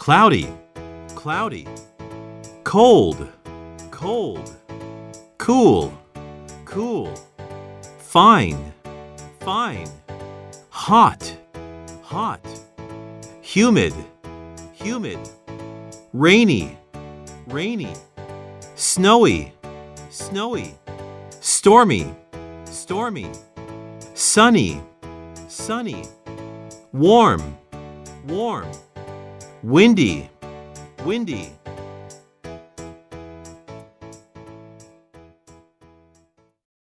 cloudy, cloudy, cold, cold, cool, cool, fine, fine, hot, hot, humid, humid, rainy, rainy, snowy, snowy, stormy, stormy, sunny, sunny, warm, warm, windy, windy,